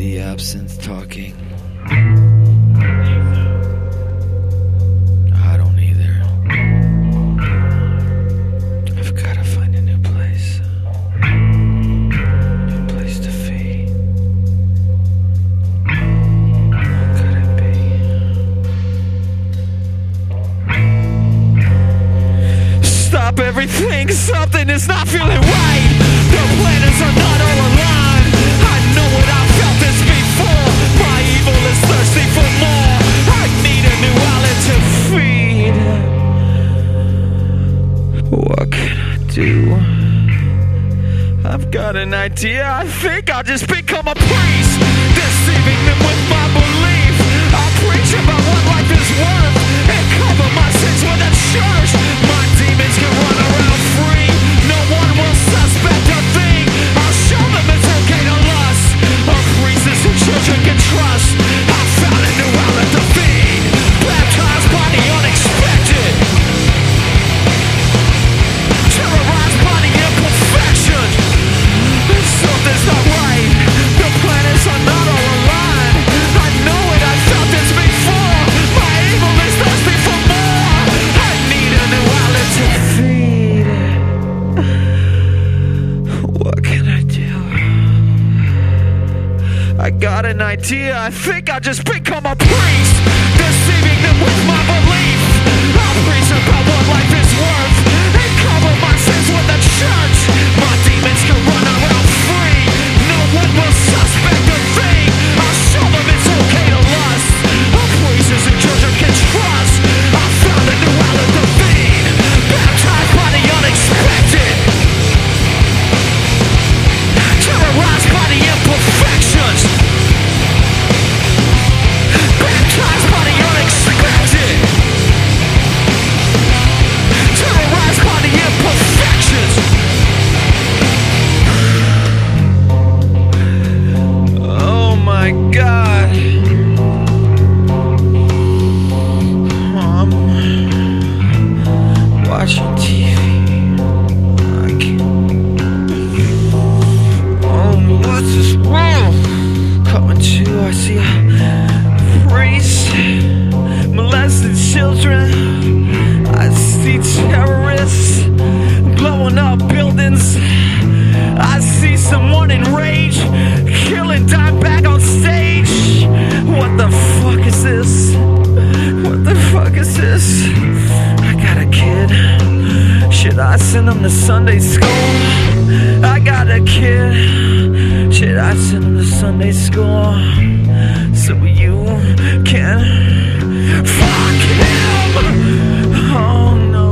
the absinthe talking. I don't either. I've gotta find a new place. New place to feed. What could it be? Stop everything, something is not feeling right. The planets are not all aligned. I know it, I've felt this before. My evil is thirsty for more. I need a new outlet to feed. What can I do? I've got an idea, I think I'll just become a priest, deceiving them with my belief. I'll preach about what life is worth and cover my sins with a church. My demons can run around free. No one will suspect a thing. I'll show them it's okay to lust. A priestess who children can trust. I found a new outlet to feed. Baptized by the unexpected. Terrorized by the imperfection. Something's not right. The planets are not all aligned. I know it, I've felt this before. My evil is thirsty for more. I need a new outlet to feed. What can I do? I got an idea, I think I'll just become a priest, deceiving them with my belief. I'll preach about what life is worth and cover my sins with the church. My demons can run around free. No one will suspect a thing. I'll show them it's okay to lust. A priestess and children can trust. I found a new outlet to feed. Baptized by the unexpected. Terrorized by the imperfections. Baptized by the unexpected. Terrorized by the imperfections. Oh my God. I'm watching TV. I can't. Oh, what's this world coming to? I see a priest molesting children. I see terrorists blowing up buildings. I see someone enraged killing Dimebag on stage. What the fuck is this? What the fuck is this? I got a kid. Should I send him to Sunday school? I got a kid. Should I send him to Sunday school so you can fuck him? Oh no.